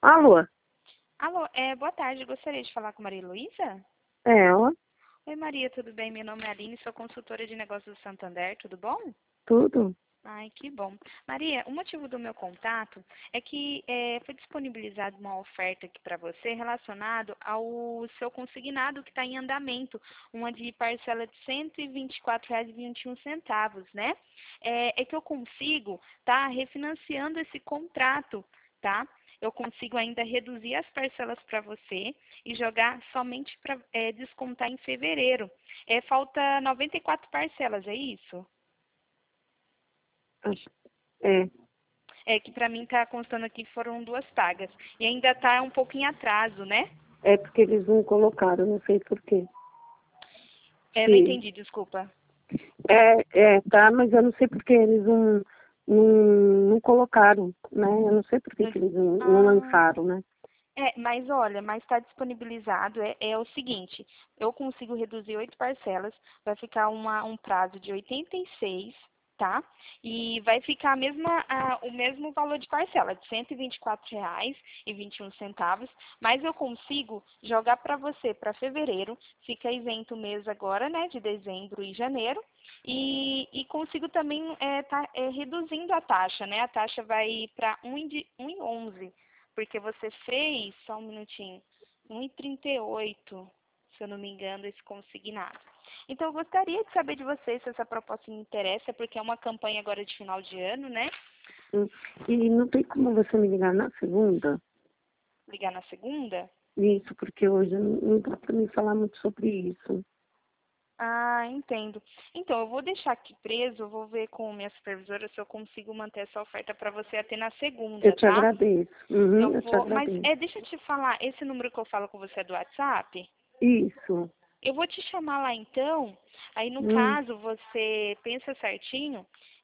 Alô? Alô, boa tarde. Gostaria de falar com Maria Luísa? É ela? Oi, Maria, tudo bem? Meu nome é Aline, sou consultora de negócios do Santander, tudo bom? Tudo? Ai, que bom. Maria, o motivo do meu contato é que foi disponibilizada uma oferta aqui para você relacionado ao seu consignado que está em andamento, uma de parcela de R$ 124,21, né? É que eu consigo estar refinanciando esse contrato, tá? Eu consigo ainda reduzir as parcelas para você e jogar somente para descontar em fevereiro. Falta 94 parcelas, é isso? É. É que para mim está constando aqui que foram 2 pagas. E ainda está um pouco em atraso, né? É porque eles não colocaram, não sei por quê. Não Sim. entendi, desculpa. Tá, mas eu não sei porque eles não colocaram, né? Eu não sei por que eles não Ah, lançaram, né? mas olha, mas está disponibilizado. É o seguinte, eu consigo reduzir 8 parcelas, vai ficar um prazo de 86, tá? E vai ficar o mesmo valor de parcela, de R$ 124,21, mas eu consigo jogar para você para fevereiro, fica isento o mês agora, né, de dezembro e janeiro, e consigo também reduzindo a taxa, né? A taxa vai para 1,11, porque você fez, só um minutinho, 1,38, se eu não me engano, esse consignado. Então, eu gostaria de saber de vocês se essa proposta me interessa, porque é uma campanha agora de final de ano, né? E não tem como você me ligar na segunda? Ligar na segunda? Isso, porque hoje não dá para me falar muito sobre isso. Ah, entendo. Então, eu vou deixar aqui preso, eu vou ver com minha supervisora se eu consigo manter essa oferta para você até na Eu segunda, te tá? agradeço. Eu te Mas agradeço. deixa eu te falar, esse número que eu falo com você é do WhatsApp? Isso. Eu vou te chamar lá então, aí no Hum. caso você pensa certinho,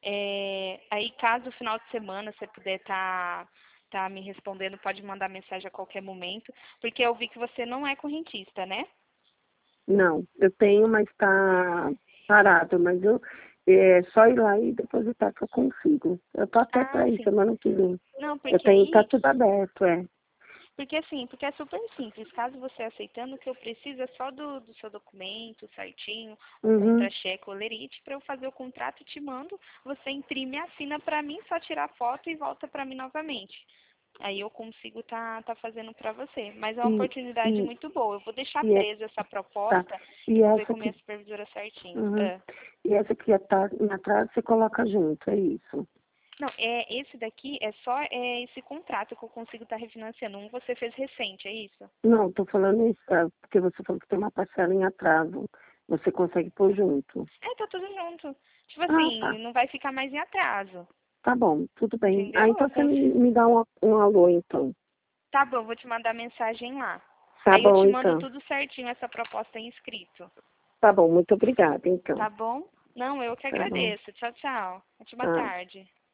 aí caso no final de semana você puder tá me respondendo, pode mandar mensagem a qualquer momento, porque eu vi que você não é correntista, né? Não, eu tenho, mas está parado. Mas é só ir lá e depositar que eu consigo. Eu tô até Ah, para ir sim. semana que vem. Não, Eu porque tenho, tá aí, tudo aberto, é. porque é super simples. Caso você aceitando, o que eu preciso é só do seu documento certinho, o Uhum. contra-cheque, o lerite, para eu fazer o contrato, te mando, você imprime e assina para mim, só tirar foto e volta para mim novamente. Aí eu consigo tá fazendo para você. Mas é uma E, oportunidade e, muito boa. Eu vou deixar e é, presa essa tá. proposta e E vou ver essa com minha aqui, supervisora certinho. uhum. E essa aqui tá atrás, você coloca junto, é isso. Não, esse daqui é só esse contrato que eu consigo estar refinanciando. Um você fez recente, é isso? Não, tô falando isso, porque você falou que tem uma parcela em atraso. Você consegue pôr junto. Tá tudo junto. Tipo Ah, tá. assim, não vai ficar mais em atraso. Tá bom, tudo bem. Ah, Entendeu? Eu então você consigo. me dá um alô, então. Tá bom, vou te mandar mensagem lá. Tá Aí eu bom, te mando então. tudo certinho, essa proposta em escrito. Tá bom, muito obrigada, então. Tá bom? Não, eu que Tá bom. agradeço. Tchau, tchau. Ótima Tá. tarde.